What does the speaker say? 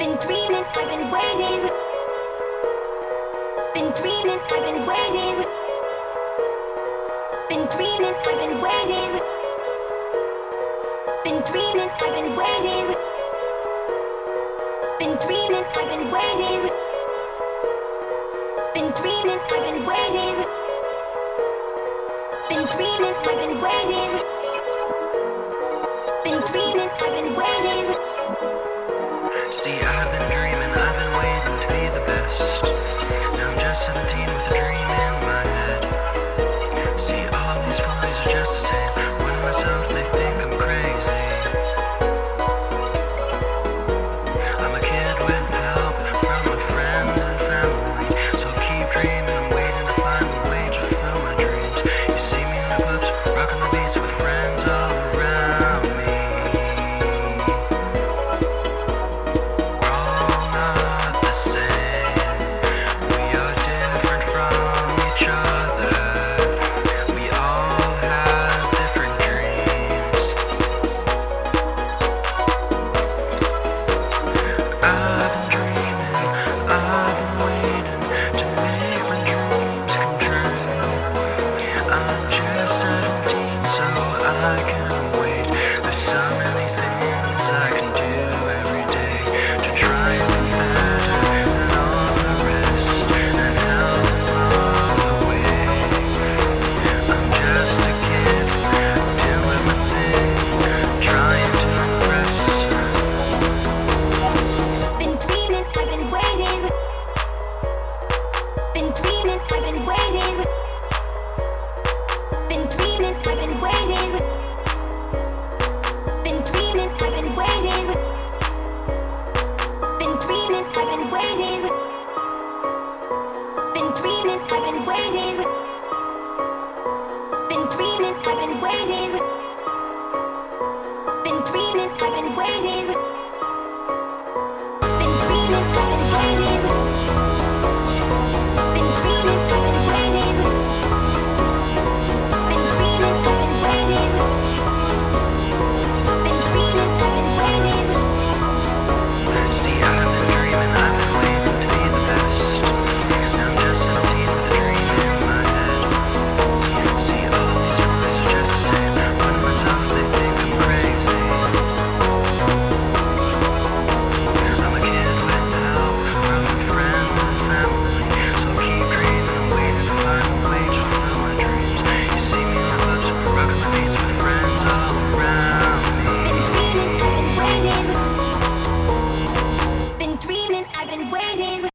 Been dreaming, I've been waiting. Been dreaming, I've been waiting. Been dreaming, I've been waiting. Been dreaming, I've been waiting. Been dreaming, I've been waiting. Been dreaming, I've been waiting. Been dreaming, I've been waiting. Been dreaming, I've been waiting. See, I've been dreaming, I've been waiting to be the best. Now I'm just 17 with a dream in my head. See, all these boys are just the same. When myself, they think I'm crazy. I'm a kid with help from a friend and family. So keep dreaming, I'm waiting to find a way to fulfill my dreams. You see me in the clubs, rocking the beats with friends all around me. I can't wait. There's so many things I can do every day to try and be better than all the rest and help along the way. I'm just a kid doing my thing, trying to impress. Been dreaming, I've been waiting. Been dreaming, I've been waiting. Been dreaming, I've been waiting. Been dreaming, I've been waiting. Been dreaming, I've been waiting. Been dreaming, I've been waiting. Been dreaming, I've been waiting. Been dreaming, I've been waiting. Been dreaming, I've been waiting. Been dreaming, I've been waiting. Been dreaming, I've been waiting. Been dreaming, I've been waiting. See, I've been dreaming, I've been waiting to be the best. Now I'm just 17 with a dream in my head. See, all these boys are just the same. When myself, they think I'm crazy. I'm a kid with help from a friend and family. So keep dreaming, I'm waiting to find a way to fulfill my dreams. You see me in the clubs, rocking the beats with friends all around me. Been dreaming, I've been waiting. Been dreaming, I've been waiting.